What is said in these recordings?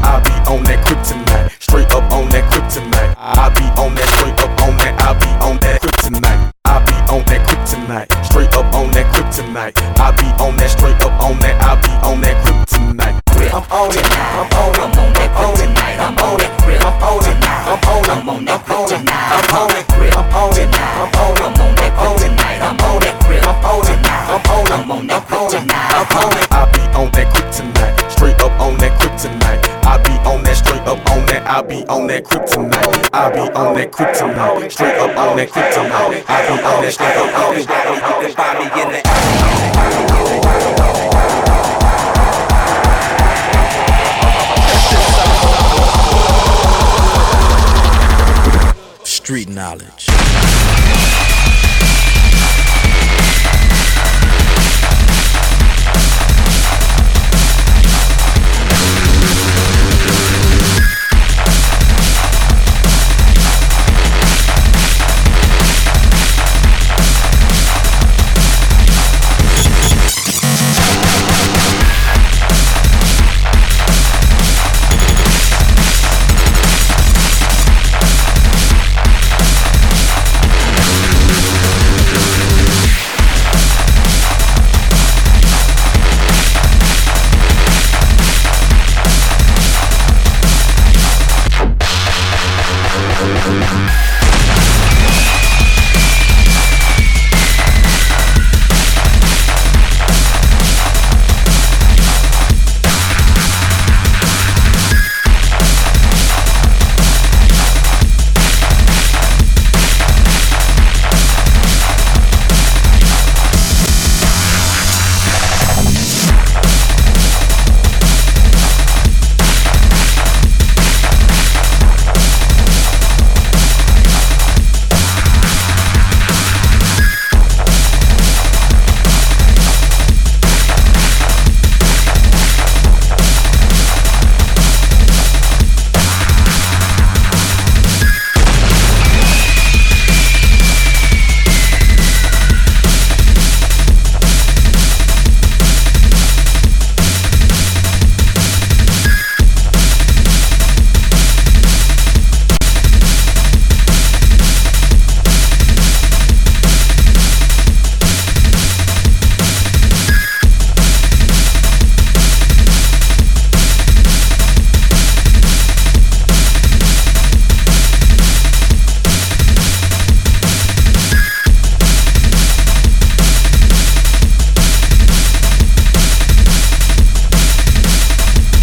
I be on that kryptonite, straight up on that kryptonite. I be on that, straight up on that. I be on that kryptonite. I be on that kryptonite, straight up on that kryptonite. I be on that, straight up on that. I be on that kryptonite. I'm on it, I'm on it, I'm on that kryptonite. I'm on it, I'm on it, I'm on it, I'm on that kryptonite. I'm on it, I'm on it, I'm on it, I'm on that kryptonite. I'm on it, I'm on it, I'm on it, I'm on that kryptonite. I'm on it. I be on that kryptonite, straight up on that kryptonite. I be on that, straight up on that. I I be on that kryptonite. I be on that kryptonite. Straight up on that kryptonite. I be on that straight up on that. You can find me in the Street knowledge.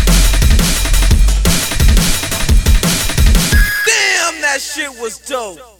shit was dope.